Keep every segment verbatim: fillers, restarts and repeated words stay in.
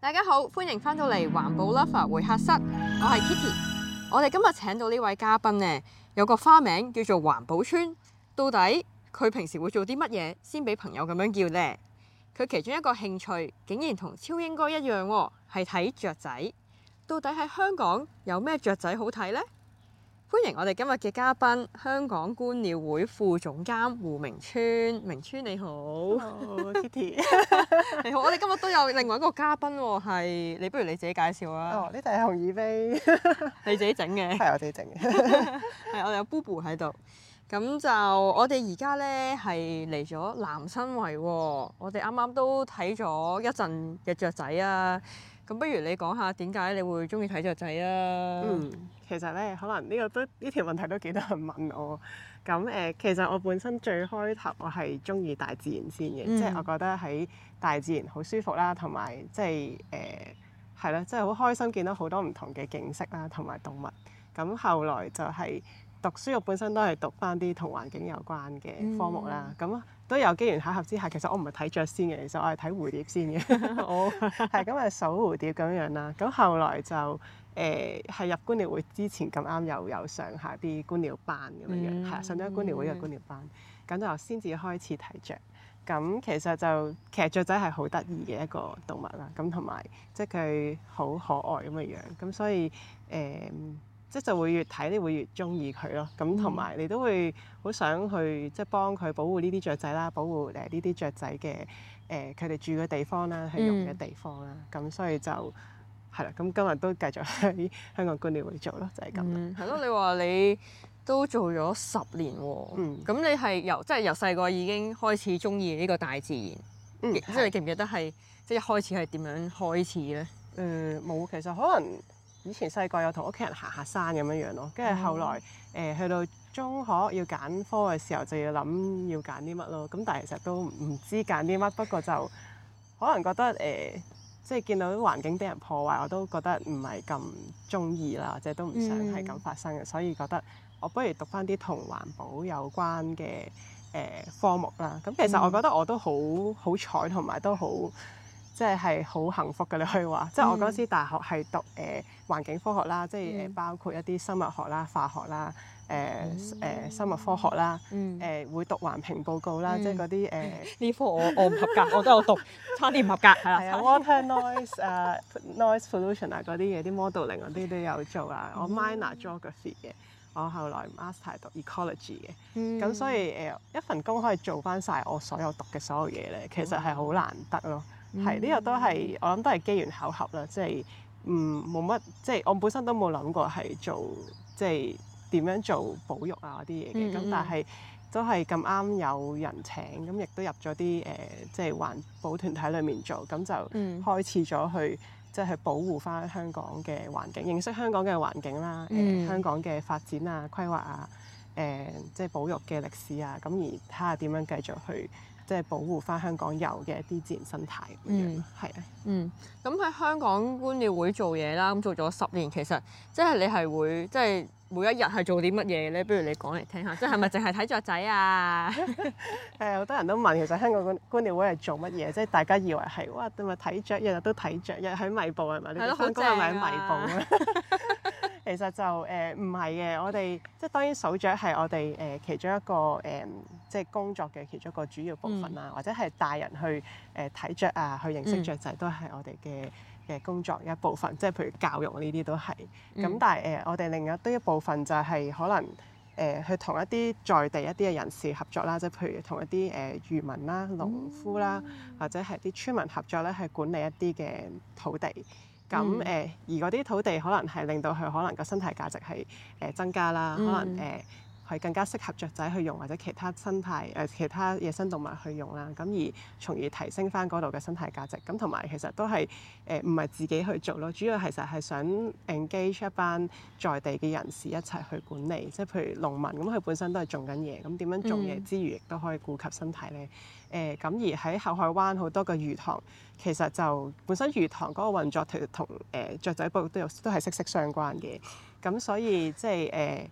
大家好，歡迎翻到嚟環保 Lover 會客室，我係 Kitty。我哋今日請到呢位嘉賓呢，有個花名叫做環保村。到底佢平時會做啲乜嘢先俾朋友咁樣叫呢？佢其中一個興趣竟然同超英哥一樣喎，係睇雀仔。到底喺香港有咩雀仔好睇呢？歡迎我哋今日嘅嘉賓，香港觀鳥會副總監胡明川。明川你好。 Hello Kitty。 你好，我哋今日都有另外一個嘉賓喎，係你不如你自己介紹啦。 哦，呢度係紅耳杯。 你自己整嘅。 係我自己整嘅。 係我哋有 Boo 喺度。咁就我哋而家咧係嚟咗南新圍喎，我哋啱啱都睇咗一陣嘅雀仔啊。咁不如你講下點解你會中意睇雀仔啊？ 嗯，其實咧，可能呢個都呢條問題都幾多人問我。咁誒、呃，其實我本身最開頭我係中意大自然先嘅，嗯、即係我覺得喺大自然好舒服啦，同埋即係誒係啦，即係好開心見到好多唔同嘅景色啦，同埋動物。咁後來就係、是。讀書我本身都係讀翻啲同環境有關嘅科目啦，咁、嗯、都有機緣巧合之下，其實我唔係睇雀先嘅，其實我係睇蝴蝶先嘅。我係咁係數蝴蝶咁樣啦。咁後來就誒係、呃、入觀鳥會之前咁啱又有上下啲觀鳥班咁樣樣，係、嗯、上咗觀鳥會嘅觀鳥班，咁就先至開始睇雀。咁其實就其實雀仔係好得意嘅一個動物啦，咁同埋即係佢好可愛咁嘅樣，咁所以誒。呃即就會越睇你會越中意佢咯，咁同埋你都會好想去即係幫佢保護呢啲雀仔啦，保護誒呢啲雀仔嘅誒佢哋住嘅地方啦，去用嘅地方啦，咁、嗯、所以就係啦，咁今日都繼續喺香港觀鳥會做咯，就係咁啦。 係咯、嗯，你話你都做咗十年喎，咁、嗯、你係由即係由細個已經開始中意呢個大自然，嗯、即係你記唔記得係即係一開始係點樣開始咧？ 誒冇、嗯，其實可能。以前細個有同屋企人行下山咁樣樣咯，跟住後來誒、呃、去到中學要揀科嘅時候就要諗要揀啲乜咯，咁但係其實都唔知揀啲乜，不過就可能覺得誒、呃、即係見到啲環境俾人破壞，我都覺得唔係咁中意啦，或者都唔想係咁發生嘅，嗯、所以覺得我不如讀翻啲同環保有關嘅誒、呃、科目啦。咁其實我覺得我都好好彩，同埋都好。即係係好幸福嘅，你可以話。即係我嗰時大學係讀誒、呃、環境科學啦，即係誒包括一啲生物學啦、化學啦、誒、呃、誒、呃、生物科學啦，誒、嗯呃、會讀環評報告啦，嗯、即係嗰啲誒。 呢科我我唔合格，我都有讀，差啲唔合格係啦。 係啊，water noise 啊、uh, ，noise pollution 啊嗰啲嘢，啲 modeling 嗰啲都有做啊。我 minor geography 嘅，我後來 master 讀 ecology 嘅，咁、嗯、所以誒、呃、一份工可以做翻晒我所有讀嘅所有嘢咧，其實係好難得咯。係呢、嗯、個都係我諗都係機緣巧合啦，即係嗯冇乜，即係我本身都冇諗過係做即係點樣做保育啊嗰啲嘢嘅，咁、嗯、但係都係咁啱有人請，咁亦都入咗啲誒即係環保團體裡面做，咁就開始咗去即係去保護返香港嘅環境，認識香港嘅環境啦，誒、嗯呃、香港嘅發展啊、規劃啊、誒、呃、即係保育嘅歷史啊，咁而睇下點樣繼續去。即係保護翻香港有嘅一啲自然生態咁樣，係啊。 嗯，咁喺、嗯、香港觀鳥會做嘢啦，咁做咗十年，其實即係你係會即係每一日係做啲乜嘢咧？不如你講嚟聽下，即係係咪淨係睇雀仔啊？ 誒，好多人都問，其實香港觀觀鳥會係做乜嘢？即係大家以為係哇，咪睇雀，日日都睇雀，日日喺米埔係咪？ 係咯， 香港係咪喺米埔啊？ 其實就誒唔係嘅，我哋即係當然數雀係我哋誒、呃、其中一個誒、呃、即係工作嘅其中一個主要部分啦，嗯、或者係帶人去誒睇、呃、雀啊，去認識雀仔、嗯、都係我哋嘅嘅工作一部分。即係譬如教育呢啲都係。咁、嗯、但係誒、呃、我哋另外都一部分就係可能誒、呃、去同一啲在地一啲嘅人士合作啦，即係譬如同一啲誒、呃、漁民啦、農夫啦，嗯、或者係啲村民合作咧，去管理一啲嘅土地。咁誒、呃，而嗰啲土地可能係令到佢可能個生態價值係誒、呃、增加啦，嗯、可能誒係、呃、更加適合雀仔去用，或者其他生態誒、呃、其他野生動物去用啦。咁而從而提升翻嗰度嘅生態價值。咁同埋其實都係誒唔係自己去做咯，主要其實係想 engage 一班在地嘅人士一齊去管理。即係譬如農民咁，佢本身都係種緊嘢，咁點樣種嘢之餘亦都可以顧及生態咧？誒咁、呃、而喺後海灣好多個魚塘，其實就本身魚塘嗰個運作同同誒雀仔保育都有都係息息相關嘅。咁所以即係誒，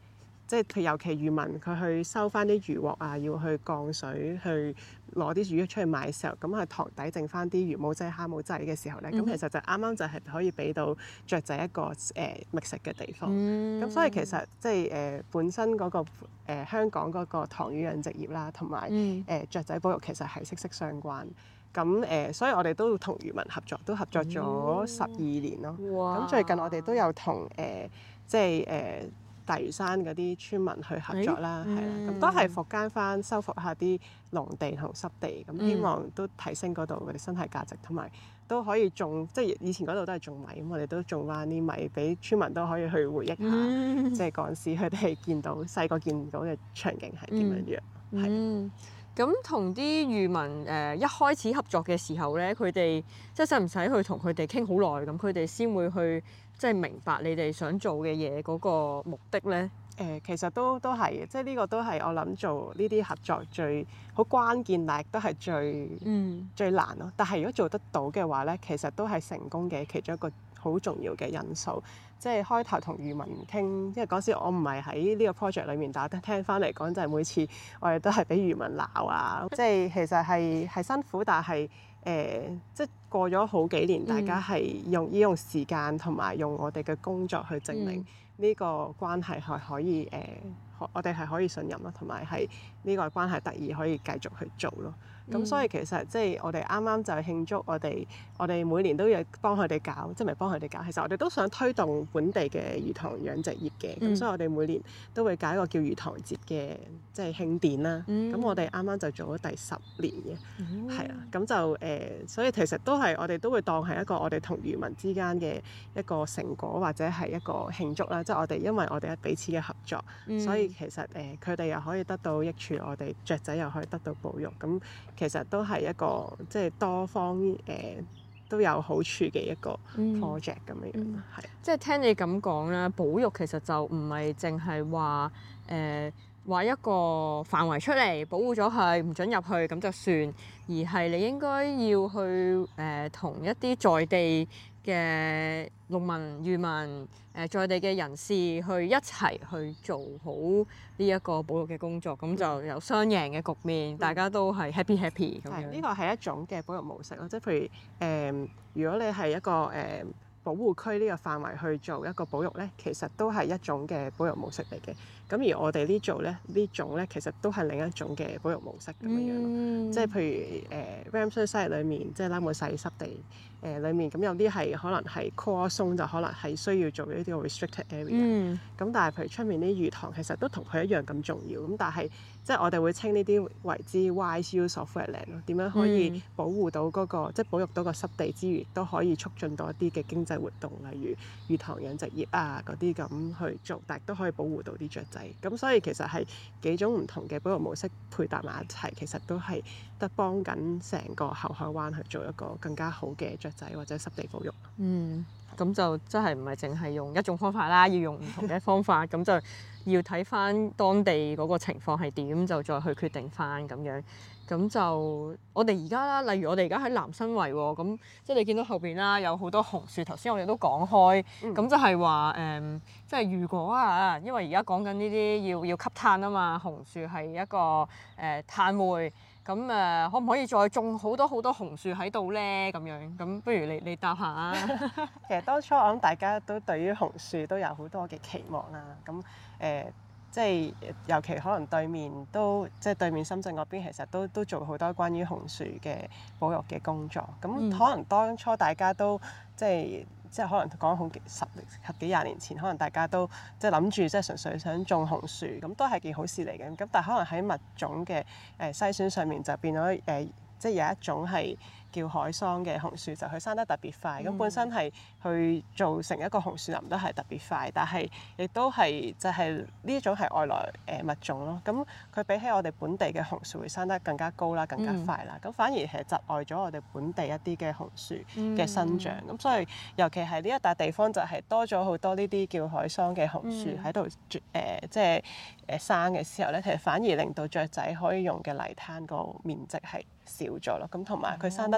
即係佢尤其漁民佢去收翻啲漁獲啊，要去降水去攞啲魚出去賣嘅時候，咁喺塘底剩翻啲魚母仔、蝦母仔嘅時候咧，咁、嗯、其實就啱啱就係可以俾到雀仔一個誒覓食嘅地方。咁、嗯、所以其實即係誒本身嗰、那個、呃、香港嗰個塘魚養殖業啦，同埋誒雀仔保育其實係息息相關。咁誒、呃，所以我哋都同漁民合作，都合作咗十二年咯。咁、 哇最近我哋都有同誒、呃、即係誒、呃、大嶼山嗰啲村民去合作啦，係啦、欸，咁、嗯、都係復耕翻、修復下啲農地同濕地，咁希望都提升嗰度嗰啲生態價值，同埋都可以種，即係以前嗰度都係種米，咁我哋都種翻啲米俾村民都可以去回憶下，嗯、即係嗰陣時佢哋見到細個見到嘅場景係點樣樣，係、嗯。 嗯咁同啲漁民誒、呃、一開始合作嘅時候咧，佢哋即係使唔使去同佢哋傾好耐咁，佢哋先會去即係明白你哋想做嘅嘢嗰個目的咧？誒、 呃，其實都都係嘅，即係呢個都係我諗做呢啲合作最好關鍵，但係都係最、嗯、最難咯。但係如果做得到嘅話咧，其實都係成功嘅其中一個好重要嘅因素。即係開頭同漁民傾，因為嗰時我唔係喺呢個 project 裏面，但係聽翻嚟講就係每次我哋都係俾漁民鬧啊，即係其實係係辛苦，但係誒、呃、即係過咗好幾年，嗯、大家係用要用時間同埋用我哋嘅工作去證明呢個關係係可以誒、呃，我哋係可以信任咯，同埋係呢個關係得以可以繼續去做咯。咁、嗯、所以其實即係我哋啱啱就慶祝我哋我哋每年都要幫佢哋搞，即係唔係幫佢哋搞？其實我哋都想推動本地嘅魚塘養殖業嘅。咁、嗯、所以我哋每年都會搞一個叫魚塘節嘅即係慶典啦。咁、嗯、我哋啱啱就做咗第十年嘅，係啊、嗯。咁就誒、呃，所以其實都係我哋都會當係一個我哋同漁民之間嘅一個成果或者係一個慶祝啦。即係我哋因為我哋彼此嘅合作，嗯、所以其實誒佢哋又可以得到益處，我哋雀仔又可以得到保育。咁其實都係一個即係多方誒、呃、都有好處嘅一個 project 咁樣樣，係、嗯。係即係聽你咁講啦，保育其實就唔係淨係話誒話一個範圍出嚟保護咗佢，唔准入去咁就算，而係你應該要去誒同、呃、一啲在地嘅農民、漁民、誒、呃、在地嘅人士去一齊去做好呢一個保育嘅工作，咁、嗯、就有雙贏嘅局面，嗯、大家都係 happy happy 咁樣。 呢個係一種嘅保育模式咯，即係譬如誒、呃，如果你係一個誒、呃、保護區呢個範圍去做一個保育咧，其實都係一種嘅保育模式嚟嘅。咁而我哋呢做咧呢種咧，其實都係另一種嘅保育模式咁樣樣咯。嗯、即係譬如誒 Ramsar Site 裏面，即係拉姆細濕地。誒裏、呃、面咁有啲係可能係 core zone 就可能係需要做呢啲 restricted area，咁、嗯、但係譬如出面啲魚塘其實都同佢一樣咁重要，咁但係即係我哋會稱呢啲為之 wise use of wetland 咯，點樣可以保護到嗰、那個、嗯、即係保育到個濕地之餘，都可以促進到一啲嘅經濟活動，例如魚塘養殖業啊嗰啲咁去做，但係都可以保護到啲雀仔。咁所以其實係幾種唔同嘅保育模式配搭埋一齊，其實都係得幫緊成個後海灣去做一個更加好嘅雀仔或者濕地保育。 嗯，咁就真係唔係淨係用一種方法啦，要用唔同嘅方法，咁就要睇翻當地嗰個情況係點，就再去決定翻咁樣。咁就我哋而家啦，例如我哋而家喺南生圍喎，咁即係你見到後邊啦，有好多紅樹。頭先我哋都講開，咁、嗯、就係話誒，即係如果啊，因為而家講緊呢啲要要吸碳啊嘛，紅樹係一個誒、呃、碳匯。咁誒、呃，可唔可以再種好多好多紅樹喺度咧？咁樣，咁不如你你答下啊。 其實當初我諗大家都對於紅樹都有好多嘅期望啦。咁誒、呃，即係尤其可能對面都即係對面深圳嗰邊，其實都都做好多關於紅樹嘅保育嘅工作。咁可能當初大家都即係。即係可能講好十十幾廿年前，可能大家都即係諗住即係純粹想種紅樹，咁都係件好事嚟嘅。咁但係可能喺物種嘅誒篩選上面就變咗誒、呃，即係有一種係叫海桑嘅紅樹，就佢生得特別快。咁、嗯、本身係去做成一個紅樹林都係特別快，但係亦都係就係呢一種係外來誒、呃、物種咯。咁佢比起我哋本地嘅紅樹會生得更加高啦，更加快啦。咁、嗯、反而係窒礙咗我哋本地一啲嘅紅樹嘅生長。咁、嗯、所以尤其係呢一笪地方就係多咗好多呢啲叫海桑嘅紅樹喺度誒，即係誒生嘅時候咧，其實反而令到雀仔可以用嘅泥灘個面積係少咗咯。咁同埋佢生得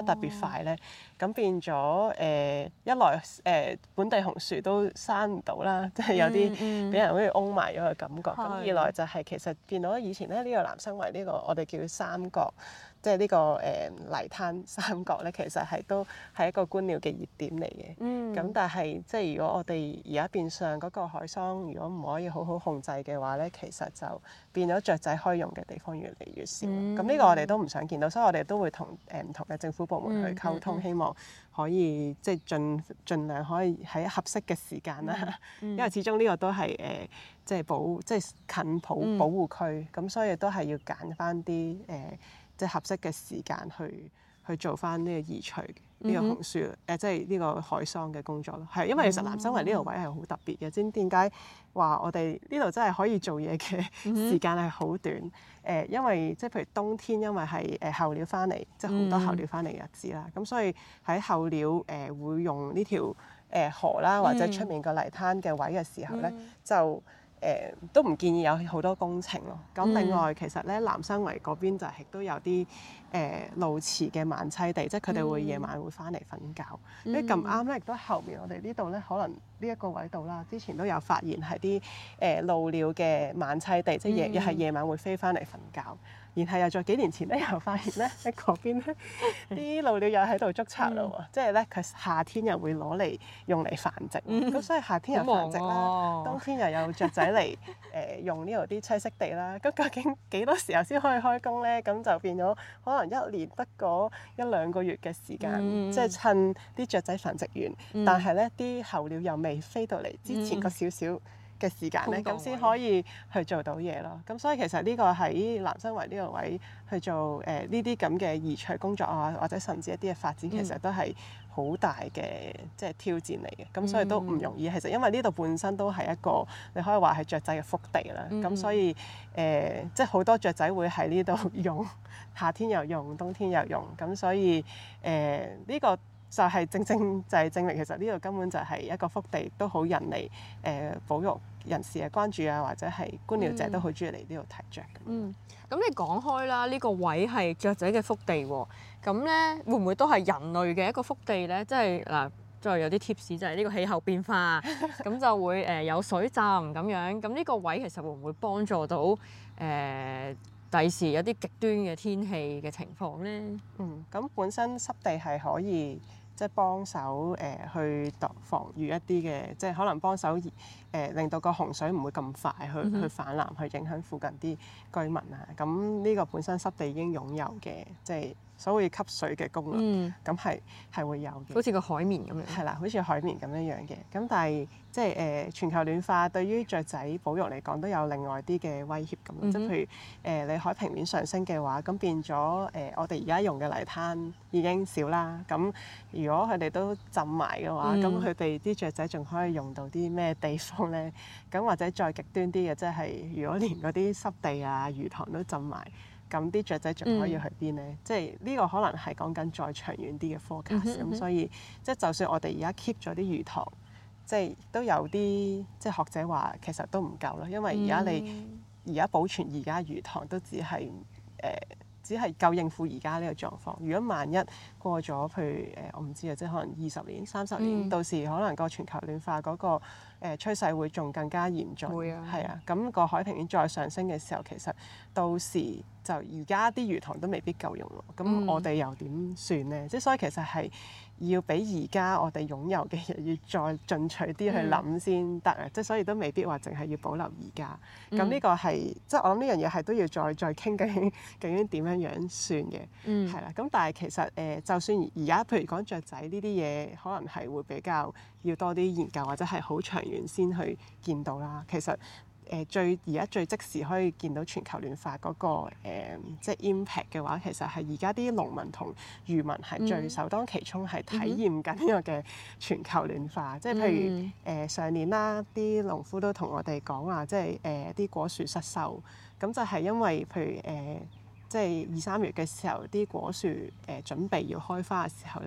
特別快咧，咁、哦、變咗誒、呃、一來誒、呃、本地紅樹都生唔到啦，即係有啲俾人好似擁埋咗嘅感覺。咁、嗯嗯、二來就係其實見到以前咧呢、呢個南生圍呢個我哋叫三角。即係呢個誒泥灘三角咧，其實係都係一個觀鳥嘅熱點嚟嘅。咁、嗯、但係即係如果我哋而家變相嗰個海桑，如果唔可以好好控制嘅話咧，其實就變咗雀仔可以用嘅地方越嚟越少。咁呢、嗯、個我哋都唔想見到，所以我哋都會同誒唔同嘅政府部門去溝通，嗯嗯嗯、希望可以即係盡盡量可以喺合適嘅時間啦。嗯嗯、因為始終呢個都係誒、呃、即係保即係近保保護區，咁、嗯、所以都係要揀翻啲誒。呃即係合適嘅時間去去做翻呢個移除呢、mm hmm. 個紅樹誒、呃，即係呢個海桑嘅工作咯。係因為其實南生圍呢個位係好特別嘅，知唔知點解話我哋呢度真係可以做嘢嘅時間係好短？誒、mm hmm. 呃，因為即係譬如冬天，因為係誒候鳥翻嚟，即係好多候鳥翻嚟嘅日子啦。咁、mm hmm. 所以喺候鳥誒、呃、會用呢條誒河啦，或者出面個泥灘嘅位嘅時候咧，mm hmm. 就誒、呃、都唔建議有好多工程咯。咁另外、嗯、其實咧南生圍嗰邊就係都有啲誒鸕鶿嘅晚棲地，即係佢哋會夜晚會翻嚟瞓覺。因為咁啱咧，亦都後面我哋呢度咧，可能呢一個位度啦，之前都有發現係啲誒鷺鳥嘅晚棲地，即係夜又係夜晚會飛翻嚟瞓覺。然後又在幾年前咧，又發現咧喺嗰邊咧啲鷺鳥又喺度築巢咯喎，嗯、即係咧佢夏天又會攞嚟用嚟繁殖，咁、嗯、所以夏天又繁殖啦，哦、冬天又有雀仔嚟誒、呃、用呢度啲棲息地啦。咁究竟幾多時候先可以開工咧？咁就變咗可能一年得嗰一兩個月嘅時間，嗯、即係趁啲雀仔繁殖完，嗯、但係咧啲候鳥又未飛到嚟之前個少少嘅時間咧，咁先可以去做到嘢咯。咁所以其實呢個喺南生圍呢個位去做誒呢啲咁嘅移除工作啊，或者甚至一啲嘅發展，嗯、其實都係好大嘅即係挑戰嚟嘅。咁、嗯、所以都唔容易。其實因為呢度本身都係一個你可以話係雀仔嘅福地啦。咁、嗯、所以誒、呃，即係好多雀仔會喺呢度用，夏天又用，冬天又用。咁所以誒呢、呃呢個就係正正就係證明其實呢度根本就係一個福地，都好引嚟誒保育人士嘅關注啊，或者係觀鳥者都好中意嚟呢度睇雀嘅。嗯， 咁你講開啦，呢、呢個位係雀仔嘅福地喎，咁咧會唔會都係人類嘅一個福地咧？即係嗱，再有啲 tips 就係呢個氣候變化，咁就會誒有水浸咁樣。咁呢個位其實會唔會幫助到誒第時有啲極端嘅天氣嘅情況咧？ 嗯，咁本身濕地係可以。即係幫手誒去防禦一啲嘅，即係可能幫手誒、呃、令到個洪水唔會咁快去、嗯、哼去泛濫，去影響附近啲居民啊。咁呢個本身濕地已經擁有嘅，即係所謂吸水嘅功能，咁係係會有嘅。 好似個海綿咁樣。係啦，好似海綿咁樣樣嘅。咁但係即係誒、呃、全球暖化對於雀仔保育嚟講都有另外啲嘅威脅咁。嗯、哼即係譬如誒、呃、你海平面上升嘅話，咁變咗誒、呃、我哋而家用嘅泥灘已經少啦。咁如果佢哋都浸埋嘅話，咁佢哋啲雀仔仲可以用到啲咩地方咧？咁或者再極端啲嘅，即係如果連嗰啲濕地啊、魚塘都浸埋，咁啲雀仔仲可以去邊咧？嗯、即係呢個可能係講緊再長遠啲嘅 forecast。咁、嗯、所以即係就算我哋而家 keep 咗啲魚塘，即係都有啲即係學者話其實都唔夠啦，因為而家你而家、嗯、保存而家魚塘都只係誒。呃只係夠應付而家呢個狀況。如果萬一過咗，譬如誒、呃，我唔知啊，即係可能二十年、三十年，嗯、到時可能個全球暖化嗰、那個誒、呃、趨勢會仲更加嚴峻。會啊，係啊。咁、那個海平面再上升嘅時候，其實到時就而家啲魚塘都未必夠用咯。咁我哋又點算咧？即係、嗯、所以其實係要比而家我哋擁有嘅嘢要再進取啲去諗先得啊！即係、嗯、所以都未必話淨係要保留而家。咁呢、嗯、個係即係我諗呢樣嘢係都要再再傾究竟究竟點樣樣算嘅，係啦、嗯。咁但係其實誒、呃，就算而家譬如講雀仔呢啲嘢，可能係會比較要多啲研究或者係好長遠先去見到啦。其實。誒、呃、最而家最即時可以見到全球暖化嗰、那個、呃、即係 impact 嘅話，其實係而家啲農民同漁民係最首當其衝係體驗緊呢個嘅全球暖化。嗯、即係譬如誒、呃、上年啦，啲農夫都同我哋講話，即係誒啲果樹失收，咁就係因為譬如誒、呃、即係二三月嘅時候，啲果樹誒、呃、準備要開花嘅時候咧。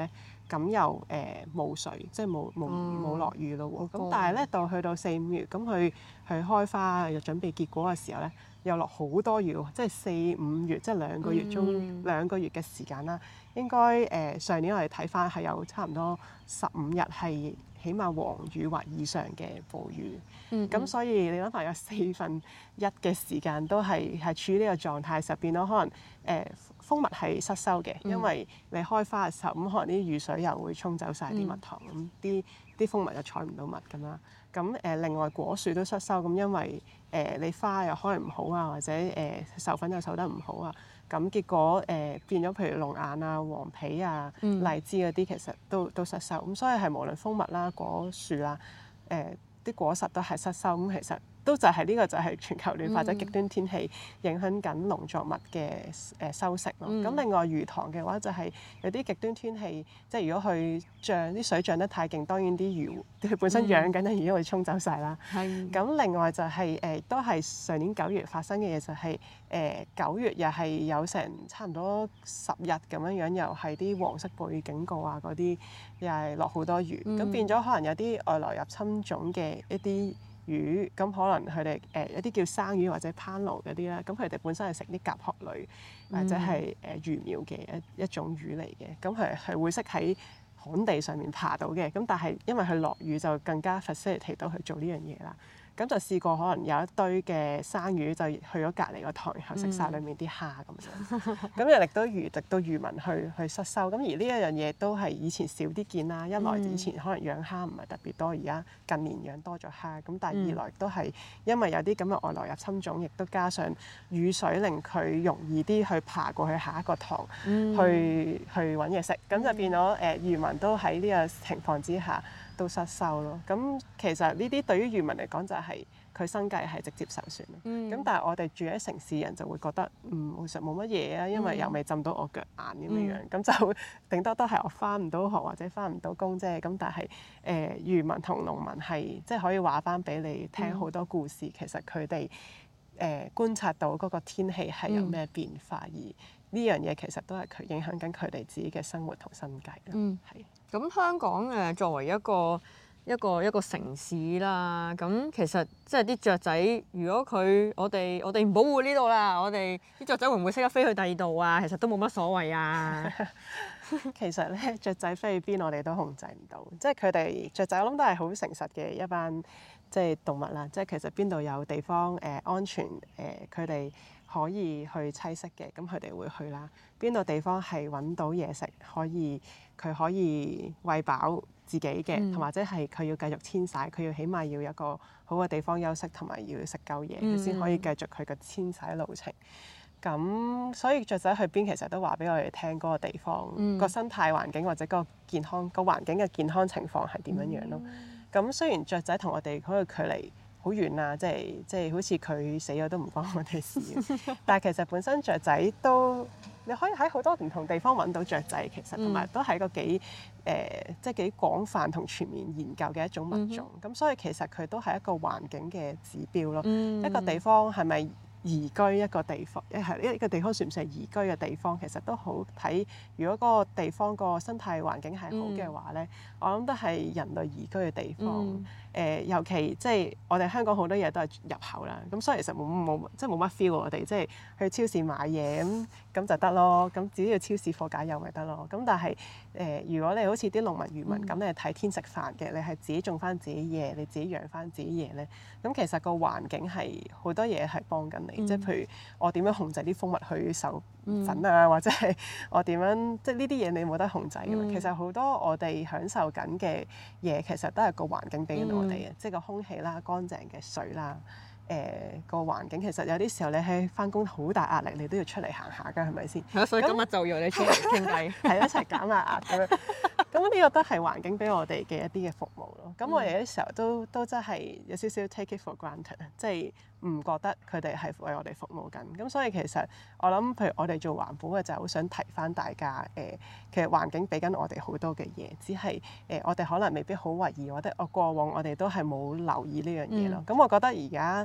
咁又誒冇水，即係冇冇冇落雨咯喎。咁但係咧到去到四五月，咁佢佢開花又準備結果嘅時候咧，又落好多雨喎，即係四五月，即係兩個月中、嗯、兩個月嘅時間啦。應該誒、呃、上年我哋睇翻係有差唔多十五日係起碼黃雨或以上嘅暴雨。咁、嗯嗯、所以你諗下有四分一嘅時間都係係處於呢個狀態，實變到可能誒、呃、蜂蜜係失收嘅，因為你開花嘅時候咁可能啲雨水又會沖走晒啲蜜糖，咁啲啲蜂蜜就採唔到蜜咁啦。咁誒、呃、另外果樹都失收，咁因為誒、呃、你花又開唔好啊，或者誒、呃、授粉又授得唔好啊。咁結果誒、呃、變咗，譬如龍眼啊、黃皮啊、荔枝嗰啲，其實都都失收。咁所以係無論蜂蜜啦、果樹啦、誒、呃、啲果實都係失收。咁其實都就係呢、這個就係全球暖化或者極端天氣影響緊農作物嘅誒收成咯。咁、嗯、另外魚塘嘅話就係有啲極端天氣，即係如果佢漲啲水漲得太勁，當然啲魚佢本身養緊嘅魚會沖走晒啦。咁、嗯、另外就係、是、誒、呃、都係上年九月發生嘅嘢，就係誒九月又係有成差唔多十日咁樣樣，又係啲黃色暴雨警告啊嗰啲，又係落好多雨，咁、嗯、變咗可能有啲外來入侵種嘅一啲魚，咁可能佢哋誒一啲叫生魚或者攀鱸嗰啲啦，咁佢哋本身係食啲甲殼類或者係誒魚苗嘅一一種魚嚟嘅，咁係係會識喺旱地上面爬到嘅，咁但係因為佢落雨就更加 facilitate 到去做呢樣嘢啦。咁就試過可能有一堆嘅生魚就去咗隔離個塘，然後食晒裡面啲蝦咁樣，咁又令到魚，令到漁民去去失收。咁而呢一樣嘢都係以前少啲見啦。一來以前可能養蝦唔係特別多，而家近年養多咗蝦。咁但係二來都係因為有啲咁嘅外來入侵種，亦都加上雨水令佢容易啲去爬過去下一個塘，嗯、去去揾嘢食。咁就變咗誒、呃、漁民都喺呢個情況之下都失收咯。咁其實呢啲對於漁民嚟講就係佢生計係直接受損咯。咁、嗯、但係我哋住喺城市人就會覺得嗯其實冇乜嘢啊，因為又未浸到我腳眼咁樣樣，咁、嗯、就頂多都係我返唔到學或者返唔到工啫。咁但係誒、呃、漁民同農民係即係可以話返俾你聽好多故事，嗯、其實佢哋誒觀察到嗰個天氣係有咩變化，嗯、而呢樣嘢其實都係佢影響緊佢哋自己嘅生活同生計咯。嗯，係。 咁香港誒作為一個一個一個城市啦，咁其實即係啲雀仔，如果佢我哋我哋唔保護呢度啦，我哋啲雀仔會唔會識得飛去第二度啊？其實都冇乜所謂啊。 其實咧，雀仔飛去邊我哋都控制唔到，即係佢哋雀仔我諗都係好誠實嘅一班即係動物啦。即係其實邊度有地方誒、呃、安全誒，佢、呃、哋可以去棲息嘅，咁佢哋會去啦。邊度地方係揾到嘢食，可以佢可以餵飽自己嘅，同、嗯、或者係佢要繼續遷徙，佢要起碼要有一個好嘅地方休息，同埋要食夠嘢，佢先、嗯、可以繼續佢嘅遷徙路程。咁所以雀仔去邊其實都話俾我哋聽嗰個地方、嗯、個生態環境或者個健康個環境嘅健康情況係點樣樣咯。咁、嗯、雖然雀仔同我哋嗰個距離好遠啊，即係即係好似佢死咗都唔關我哋事，但係其實本身雀仔都你可以喺好多唔同地方揾到雀仔，其實同埋都係一個幾誒、呃、即係幾廣泛同全面研究嘅一種物種。咁、嗯、哼所以其實佢都係一個環境嘅指標咯。嗯、一個地方係咪宜居一個地方，一係一個地方算唔算係宜居嘅地方，其實都好睇。如果嗰個地方個生態環境係好嘅話咧，嗯、我諗都係人類宜居嘅地方。嗯誒、呃、尤其即係我哋香港好多嘢都係入口啦，咁所以其實冇冇即係冇乜 feel 我哋即係去超市買嘢咁咁就得咯，咁只要超市貨架有咪得咯。咁但係誒、呃、如果你好似啲農民漁民咁，嗯、你係睇天食飯嘅，你係自己種翻自己嘢，你自己養翻自己嘢咧，咁其實個環境係好多嘢係幫緊你，嗯、即係譬如我點樣控制啲蜂蜜去授粉啊，嗯、或者係我點樣即係呢啲嘢你冇得控制㗎嘛。嗯、其實好多我哋享受緊嘅嘢，其實都係個環境俾緊我。嗯、即係個空氣啦、乾淨嘅水啦、誒、呃、個環境，其實有啲時候你喺返工好大壓力，你都要出嚟行下㗎，係咪先？係啊，所以今日就要你出嚟傾偈，係一齊減下壓咁樣。咁呢個都係環境俾我哋嘅一啲嘅服務咯。咁我哋有啲時候都都真係有少少 take it for granted，即係唔覺得佢哋係為我哋服務緊。咁所以其實我諗，譬如我哋做環保嘅就係好想提返大家誒、呃，其實環境俾緊我哋好多嘅嘢，只係誒、呃、我哋可能未必好懷疑，或者我過往我哋都係冇留意呢樣嘢咯。咁、嗯、我覺得而家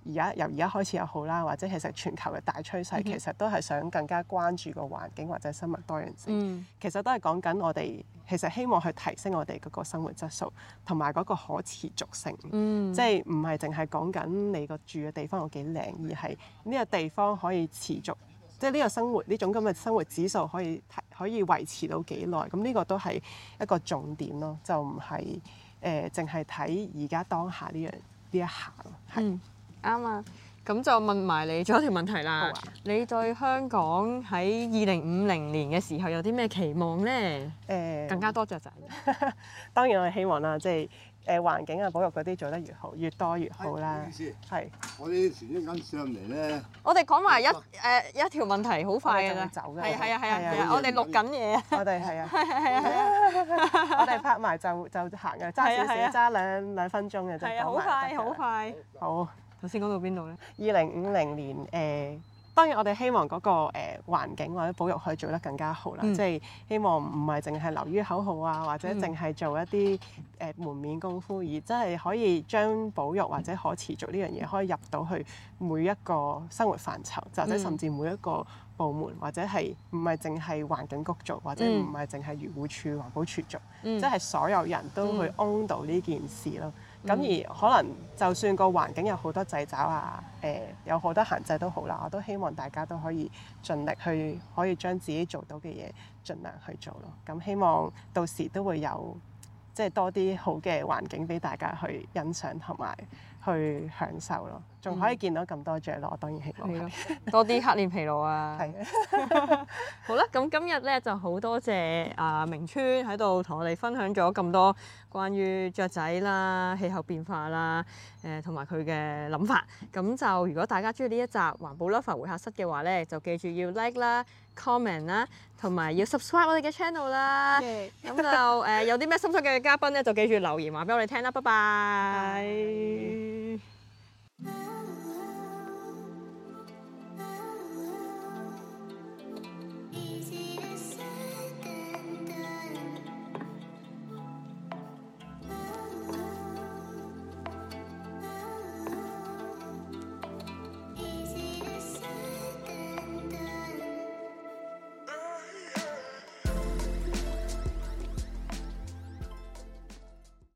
而家由而家開始又好啦，或者其實全球嘅大趨勢， 嗯哼其實都係想更加關注個環境或者生物多樣性。 嗯其實都係講緊我哋其實希望去提升我哋嗰個生活質素同埋嗰個可持續性。 嗯即係唔係淨係講緊你個住嘅地方有幾靚，而係呢個地方可以持續，即係呢個生活呢種咁嘅生活指數可以提可以維持到幾耐。咁呢個都係一個重點咯，就唔係誒淨係睇而家當下呢樣呢一下咯。係。 嗯，啱啊。咁就問埋你最後一條問題啦。 好啊你對香港喺二零五零年嘅時候有啲咩期望咧？ 誒更加多雀仔。 當然我哋希望啦，即係誒環境啊、保育嗰啲做得越好，越多越好啦唔好意思， 係。 我哋前一間上嚟咧， 我哋講埋一誒、一條問題，好快嘅我哋就會咋。 走㗎係係啊係啊係啊係啊，我哋錄緊嘢啊。 我哋係啊， 係係係啊。 我哋拍埋就就行嘅，揸少係啊係啊少，揸兩兩分鐘嘅啫。 係啊，好講埋快得㗎啦好快。 好。 頭先講到邊度咧？ 二零五零年誒、呃，當然我哋希望嗰、個誒、呃、環境或者保育可以做得更加好啦， 嗯即係希望唔係淨係流於口號啊，或者嗯淨係做一啲誒、呃、門面功夫，而真係可以將保育或者可持續呢樣嘢可以入到去每一個生活範疇，或者甚至每一個部門，或者係唔係淨係環境局做，或者唔係淨係漁護署、環保署做， 嗯即係所有人都去 own 到呢件事咯。咁、 嗯而可能就算個環境有好多掣肘啊，誒、有好多限制都好啦，我都希望大家都可以盡力去可以將自己做到嘅嘢盡量去做咯。咁希望到時都會有即係多啲好嘅環境俾大家去欣賞同埋去享受咯，仲可以見到咁多雀咯，我當然希望係咯係。， 多啲黑臉琵鷺啊！ 係啊， 好啦，咁今日咧就好多謝啊明川喺度同我哋分享咗咁多關於雀仔啦、氣候變化啦，誒同埋佢嘅諗法。咁就如果大家中意呢一集環保 Lover 會客室嘅話咧，就記住要 like 啦、comment 啦，同埋要 subscribe 我哋嘅 channel 啦。咁就誒、有啲咩心水嘅嘉賓咧，就記住留言話俾我哋聽啦。拜拜。